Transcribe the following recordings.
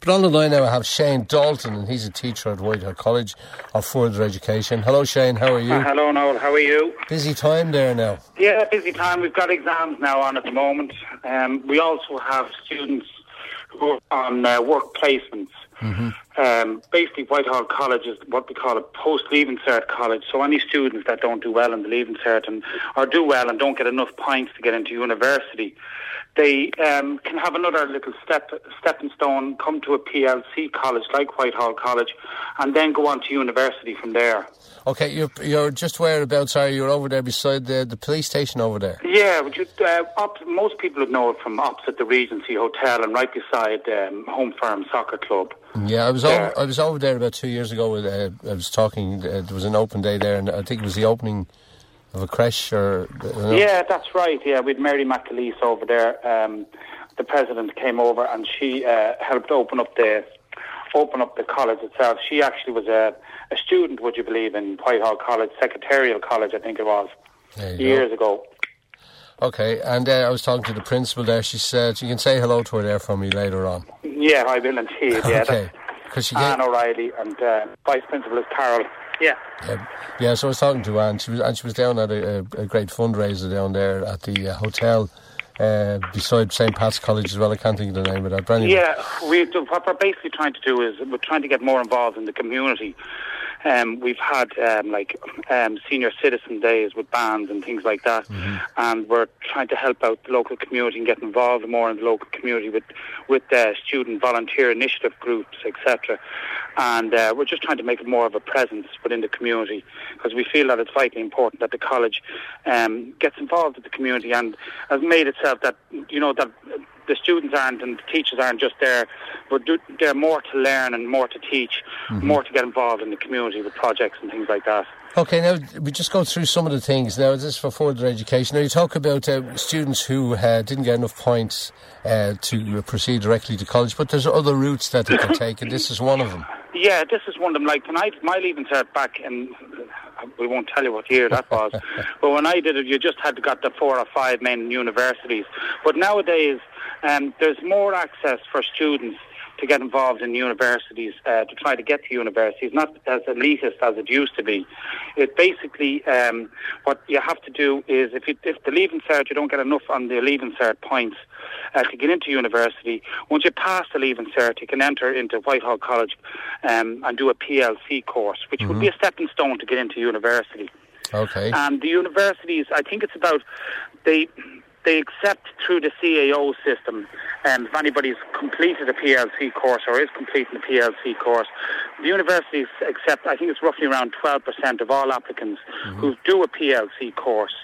But on the line now I have Shane Dalton, and he's a teacher at Whitehall College of Further Education. Hello Shane, how are you? Hello Noel, how are you? Busy time there now. Yeah, busy time. We've got exams now on at the moment. We also have students who are on work placements. Basically, Whitehall College is what we call a post-Leaving Cert college. So any students that don't do well in the Leaving Cert or do well and don't get enough points to get into university, they can have another little stepping stone, come to a PLC college like Whitehall College, and then go on to university from there. Okay, you're just whereabouts are you? You're over there beside the police station over there? Yeah, most people would know it from opposite the Regency Hotel and right beside Home Firm Soccer Club. Yeah, I was over there about 2 years ago. I was talking. There was an open day there, and I think it was the opening of a creche. Yeah, that's right. Yeah, with Mary McAleese over there. The president came over, and she helped open up the college itself. She actually was a student, would you believe, in Whitehall College, Secretarial College, I think it was, years ago. Okay, and I was talking to the principal there. She said you can say hello to her there for me later on. Yeah, I will indeed. Yeah, okay. Anne O'Reilly, and Vice Principal is Carol. Yeah. Yeah, so I was talking to Anne. She was down at a great fundraiser down there at the hotel beside St. Pat's College as well. I can't think of the name of that. Brendan. Yeah, what we're basically trying to do is we're trying to get more involved in the community. We've had senior citizen days with bands and things like that, and we're trying to help out the local community and get involved more in the local community with student volunteer initiative groups, etc. And we're just trying to make it more of a presence within the community, because we feel that it's vitally important that the college gets involved with the community and has made itself that that the students aren't and the teachers aren't just there, but they're more to learn and more to teach, more to get involved in the community with projects and things like that. Okay, now we just go through some of the things. Now, this is for further education. Now, you talk about students who didn't get enough points to proceed directly to college, but there's other routes that they can take, and this is one of them. Yeah, this is one of them. Like tonight, my Leaving Cert back in, we won't tell you what year that was, but when I did it, you just had got the 4 or 5 main universities. But nowadays, there's more access for students to get involved in universities, to try to get to universities, not as elitist as it used to be. It basically, what you have to do is, if the Leaving Cert, you don't get enough on the Leaving Cert points to get into university, once you pass the Leaving Cert, you can enter into Whitehall College and do a PLC course, which would be a stepping stone to get into university. Okay. And the universities, I think it's about, they accept through the CAO system, and if anybody's completed a PLC course or is completing a PLC course, the universities accept, I think it's roughly around 12% of all applicants who do a PLC course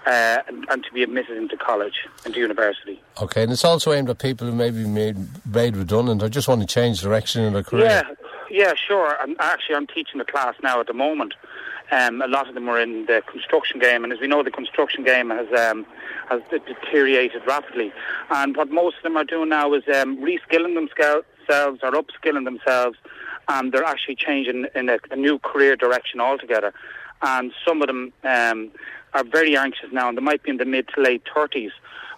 and to be admitted into college, into university. Okay, and it's also aimed at people who may be made redundant or just want to change direction in their career. Yeah, sure. I'm teaching a class now at the moment. A lot of them are in the construction game, and as we know, the construction game has deteriorated rapidly. And what most of them are doing now is reskilling themselves or upskilling themselves, and they're actually changing in a new career direction altogether. And some of them are very anxious now, and they might be in the mid to late 30s,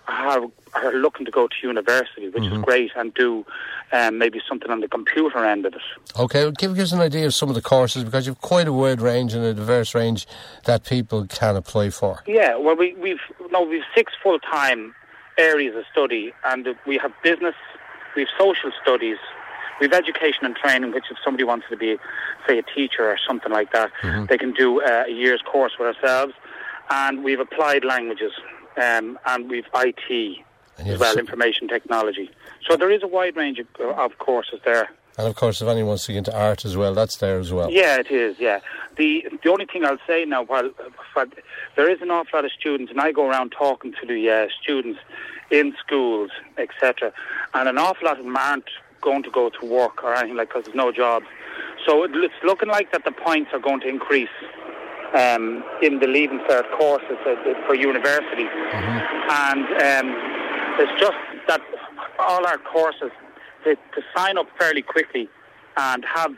are looking to go to university, which is great, and do maybe something on the computer end of it. Okay, well, give us an idea of some of the courses, because you've quite a wide range and a diverse range that people can apply for. Yeah, well, we've 6 full-time areas of study, and we have business, we have social studies, we have education and training, which if somebody wants to be, say, a teacher or something like that, they can do a year's course with ourselves, and we've applied languages, and we've IT as well, information technology. So there is a wide range of courses there. And of course, if anyone wants to get into art as well, that's there as well. Yeah, it is, yeah. The only thing I'll say now, while there is an awful lot of students, and I go around talking to the students in schools, etc., and an awful lot of them aren't going to go to work or anything like, because there's no jobs. So it's looking like that the points are going to increase in the Leaving Cert courses for university. And it's just that all our courses, to sign up fairly quickly and have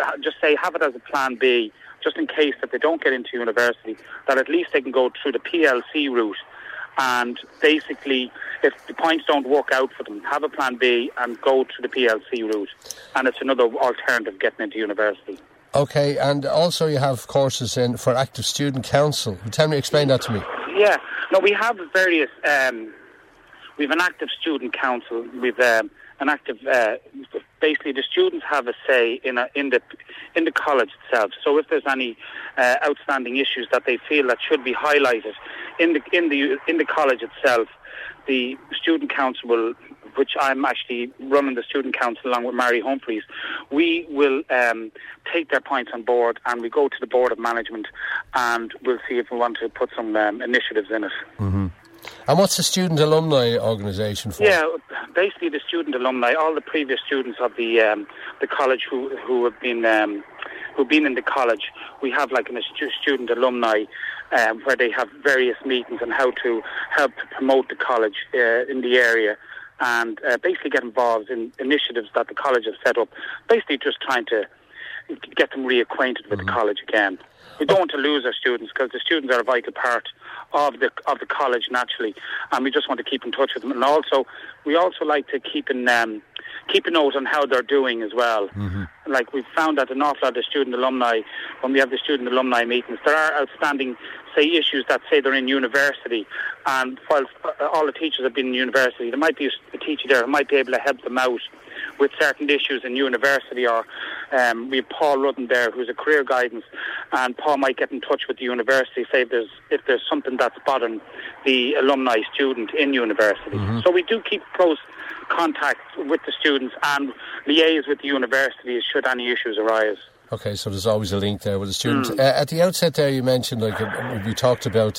it as a plan B, just in case that they don't get into university, that at least they can go through the PLC route and basically, if the points don't work out for them, have a plan B and go to the PLC route. And it's another alternative getting into university. Okay, and also you have courses for Active Student Council. Explain that to me. Yeah, no, we have various. We have an Active Student Council. We've an active. Basically, the students have a say in the college itself. So if there's any outstanding issues that they feel that should be highlighted in the college itself, the student council will, which I'm actually running the student council along with Mary Humphreys, we will take their points on board, and we go to the board of management, and we'll see if we want to put some initiatives in it. Mm-hmm. And what's the student alumni organisation for? Yeah, basically the student alumni, all the previous students of the college who have been in the college, we have like a student alumni where they have various meetings on how to help to promote the college in the area, and basically get involved in initiatives that the college has set up, basically just trying to get them reacquainted with the college again. We don't want to lose our students, because the students are a vital part of the college naturally, and we just want to keep in touch with them. And also, we also like to keep a note on how they're doing as well. Mm-hmm. Like, we've found that an awful lot of student alumni, when we have the student alumni meetings, there are outstanding, say, issues that say they're in university, and whilst all the teachers have been in university, there might be a teacher there who might be able to help them out with certain issues in university, or we have Paul Rudden there, who's a career guidance, and Paul might get in touch with the university, say if there's something that's bothering the alumni student in university. Mm-hmm. So we do keep close contact with the students and liaise with the university should any issues arise. Okay, so there's always a link there with the students. At the outset there, you mentioned, we talked about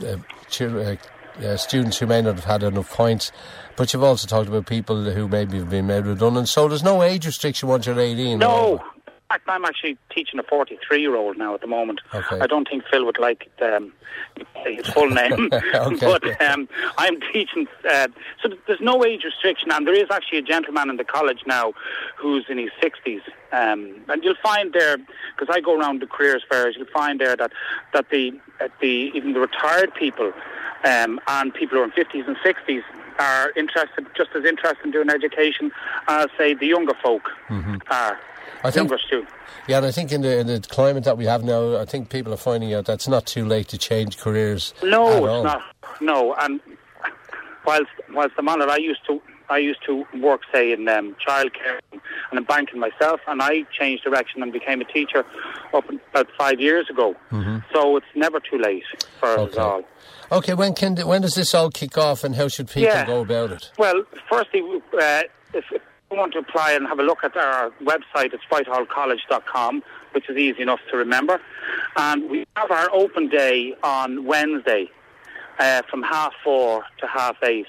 students who may not have had enough points, but you've also talked about people who maybe have been made redundant. So there's no age restriction once you're 18? No. In fact, I'm actually teaching a 43-year-old now at the moment. Okay. I don't think Phil would like say his full name. Okay. But I'm teaching... so there's no age restriction, and there is actually a gentleman in the college now who's in his 60s. And you'll find there, because I go around the careers fairs, you'll find there that even the retired people and people who are in 50s and 60s are just as interested in doing education as, say, the younger folk are. Yeah, and I think in the climate that we have now, I think people are finding out that's not too late to change careers. No, it's not. No, and whilst I'm on it, I used to work, say, in childcare and in banking myself, and I changed direction and became a teacher about 5 years ago. Mm-hmm. So it's never too late for us all. Okay, when does this all kick off, and how should people go about it? Well, firstly, if you want to apply and have a look at our website, it's whitehallcollege.com, which is easy enough to remember. And we have our open day on Wednesday from 4:30 to 8:30.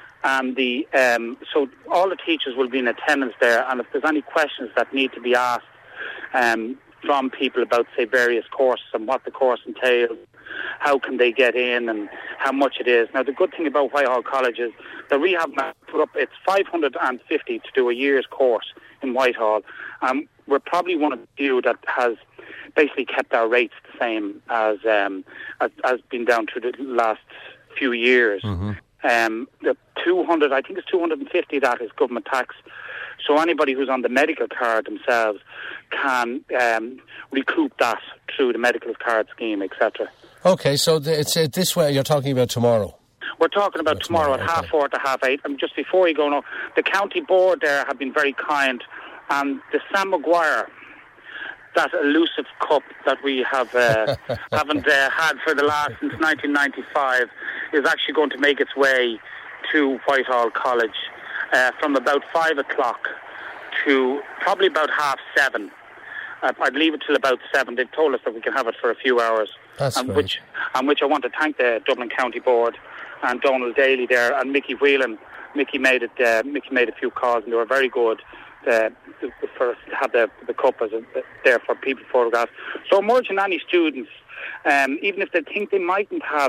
And so all the teachers will be in attendance there, and if there's any questions that need to be asked from people about, say, various courses and what the course entails, how can they get in and how much it is. Now, the good thing about Whitehall College is that we have put up, it's $550 to do a year's course in Whitehall. We're probably one of the few that has basically kept our rates the same as been down through the last few years. Mm-hmm. The 200, I think it's 250, that is government tax. So anybody who's on the medical card themselves can recoup that through the medical card scheme, etc. Okay, so it's this way you're talking about tomorrow. We're talking about tomorrow at 4:30 to 8:30. And just before you go, no, the county board there have been very kind, and the Sam Maguire, that elusive cup that we have haven't had for since 1995, is actually going to make its way to Whitehall College from about 5 o'clock to probably about 7:30. I'd leave it till about 7. They've told us that we can have it for a few hours. That's great. Which I want to thank the Dublin County Board and Donald Daly there and Mickey Whelan. Mickey made a few calls, and they were very good for us to have the cup there for people to photograph. So I'm urging any students, even if they think they mightn't have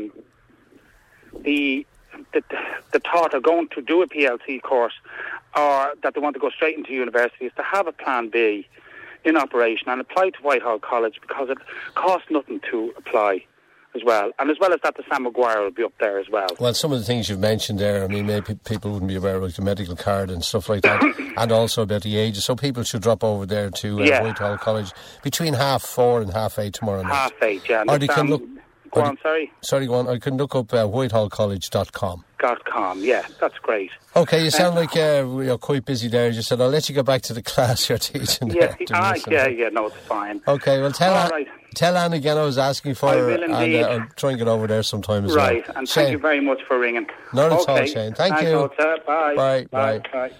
the thought of going to do a PLC course, or that they want to go straight into university, is to have a plan B in operation and apply to Whitehall College, because it costs nothing to apply. as well. And as well as that, the Sam Maguire will be up there as well. Well, some of the things you've mentioned there, I mean, maybe people wouldn't be aware of the medical card and stuff like that, and also about the ages. So people should drop over there to Whitehall College between 4:30 and 8:30 tomorrow night. 8:30, yeah. Or they can look... Go on, sorry. Sorry, go on. I can look up whitehallcollege.com. Yeah, that's great. Okay, you sound like you're quite busy there. You said, I'll let you go back to the class you're teaching. Yeah, no, it's fine. Okay, well, tell Anne again I was asking for her, and I'll try and get over there sometime as well. Right, and thank you very much for ringing. Not at all, Shane. Thank you. Bye. Bye.